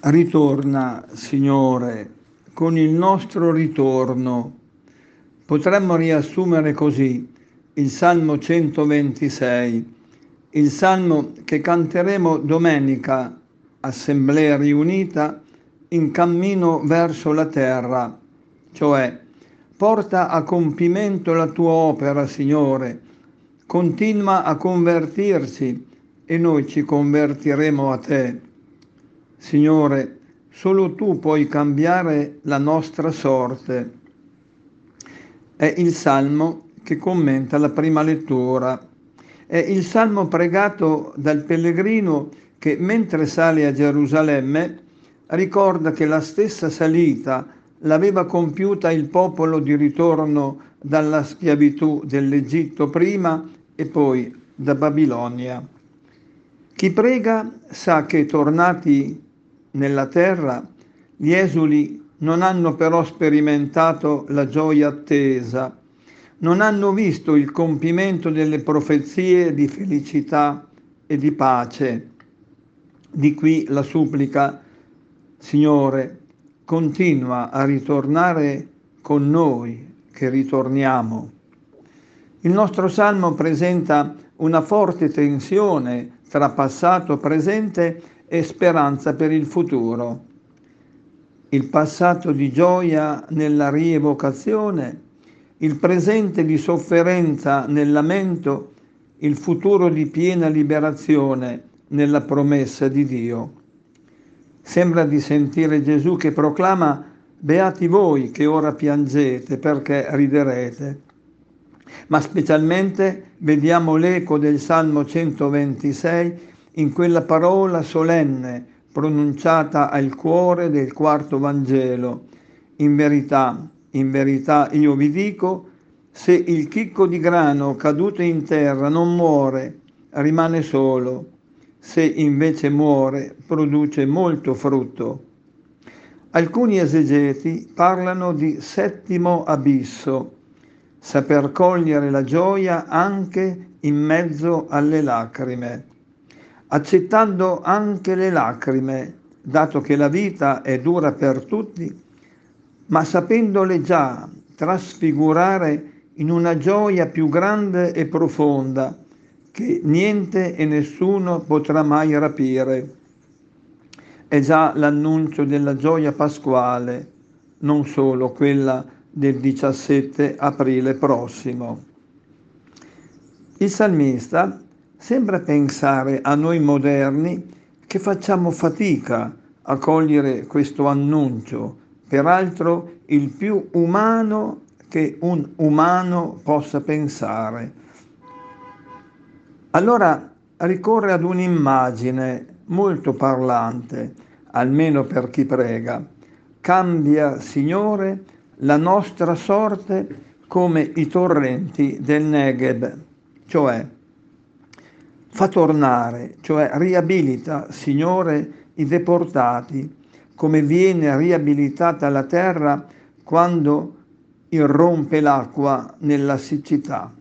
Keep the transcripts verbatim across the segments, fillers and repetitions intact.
Ritorna, Signore, con il nostro ritorno. Potremmo riassumere così il Salmo centoventisei, il Salmo che canteremo domenica, assemblea riunita, in cammino verso la terra, cioè porta a compimento la tua opera, Signore, continua a convertirci e noi ci convertiremo a te. Signore, solo tu puoi cambiare la nostra sorte. È il Salmo che commenta la prima lettura. È il Salmo pregato dal pellegrino che, mentre sale a Gerusalemme, ricorda che la stessa salita l'aveva compiuta il popolo di ritorno dalla schiavitù dell'Egitto prima e poi da Babilonia. Chi prega sa che, tornati nella terra, gli esuli non hanno però sperimentato la gioia attesa, non hanno visto il compimento delle profezie di felicità e di pace. Di qui la supplica: Signore, continua a ritornare con noi che ritorniamo. Il nostro Salmo presenta una forte tensione tra passato, presente e speranza per il futuro. Il passato di gioia nella rievocazione, il presente di sofferenza nel lamento, il futuro di piena liberazione nella promessa di Dio. Sembra di sentire Gesù che proclama: beati voi che ora piangete, perché riderete. Ma specialmente vediamo l'eco del Salmo centoventisei in quella parola solenne pronunciata al cuore del quarto Vangelo: in verità, in verità io vi dico, se il chicco di grano caduto in terra non muore, rimane solo; se invece muore, produce molto frutto. Alcuni esegeti parlano di settimo abisso, saper cogliere la gioia anche in mezzo alle lacrime, accettando anche le lacrime, dato che la vita è dura per tutti, ma sapendole già trasfigurare in una gioia più grande e profonda che niente e nessuno potrà mai rapire. È già l'annuncio della gioia pasquale, non solo quella del diciassette aprile prossimo. Il salmista sembra pensare a noi moderni che facciamo fatica a cogliere questo annuncio, peraltro il più umano che un umano possa pensare. Allora ricorre ad un'immagine molto parlante, almeno per chi prega: cambia, Signore, la nostra sorte come i torrenti del Negev, cioè fa tornare, cioè riabilita, Signore, i deportati, come viene riabilitata la terra quando irrompe l'acqua nella siccità.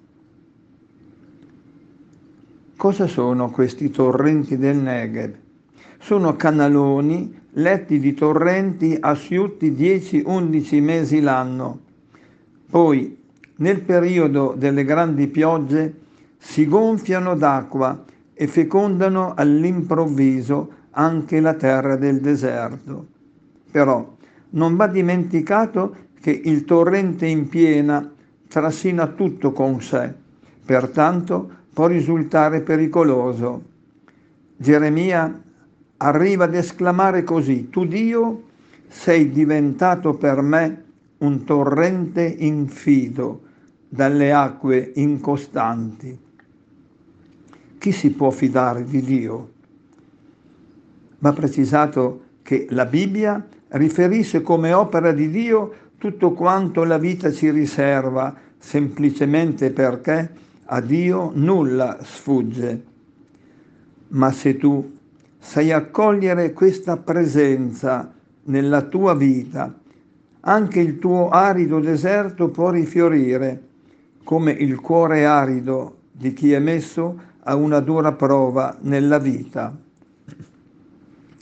Cosa sono questi torrenti del Negev? Sono canaloni letti di torrenti asciutti dieci undici mesi l'anno. Poi, nel periodo delle grandi piogge, si gonfiano d'acqua e fecondano all'improvviso anche la terra del deserto. Però non va dimenticato che il torrente in piena trascina tutto con sé, pertanto può risultare pericoloso. Geremia arriva ad esclamare così: tu Dio sei diventato per me un torrente infido dalle acque incostanti. Chi si può fidare di Dio? Va precisato che la Bibbia riferisce come opera di Dio tutto quanto la vita ci riserva, semplicemente perché a Dio nulla sfugge. Ma se tu sai accogliere questa presenza nella tua vita, anche il tuo arido deserto può rifiorire, come il cuore arido di chi è messo a una dura prova nella vita.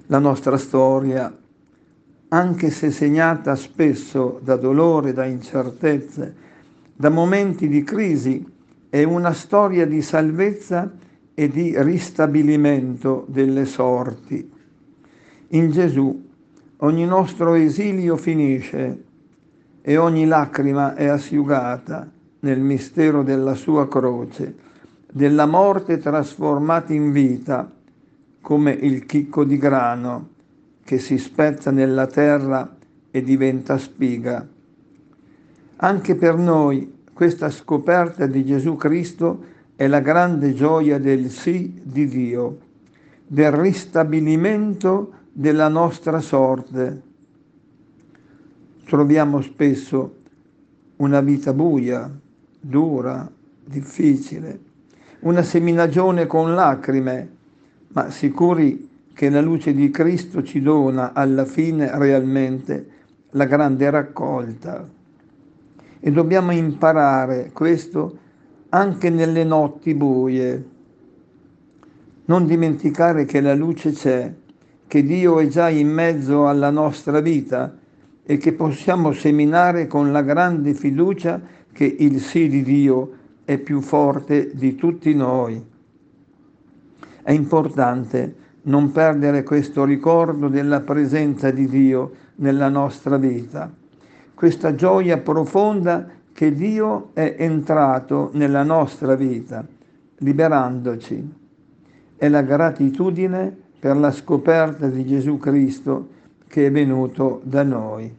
La nostra storia, anche se segnata spesso da dolore, da incertezze, da momenti di crisi, è una storia di salvezza e di ristabilimento delle sorti. In Gesù ogni nostro esilio finisce e ogni lacrima è asciugata nel mistero della sua croce, della morte trasformata in vita, come il chicco di grano che si spezza nella terra e diventa spiga. Anche per noi questa scoperta di Gesù Cristo è la grande gioia del sì di Dio, del ristabilimento della nostra sorte. Troviamo spesso una vita buia, dura, difficile, una seminagione con lacrime, ma sicuri che la luce di Cristo ci dona alla fine realmente la grande raccolta. E dobbiamo imparare questo anche nelle notti buie. Non dimenticare che la luce c'è, che Dio è già in mezzo alla nostra vita e che possiamo seminare con la grande fiducia che il sì di Dio è più forte di tutti noi. È importante non perdere questo ricordo della presenza di Dio nella nostra vita, questa gioia profonda che Dio è entrato nella nostra vita, liberandoci. È la gratitudine per la scoperta di Gesù Cristo che è venuto da noi.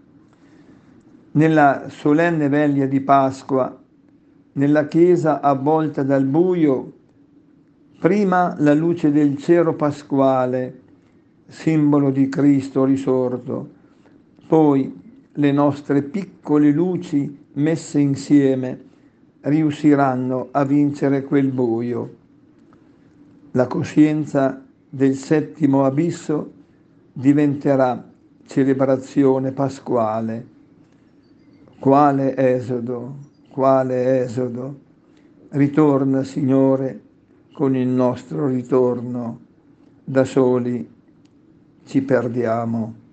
Nella solenne veglia di Pasqua, nella chiesa avvolta dal buio, prima la luce del cero pasquale, simbolo di Cristo risorto, poi le nostre piccole luci messe insieme riusciranno a vincere quel buio. La coscienza del settimo abisso diventerà celebrazione pasquale. Quale esodo, quale esodo. Ritorna, Signore, con il nostro ritorno. Da soli ci perdiamo.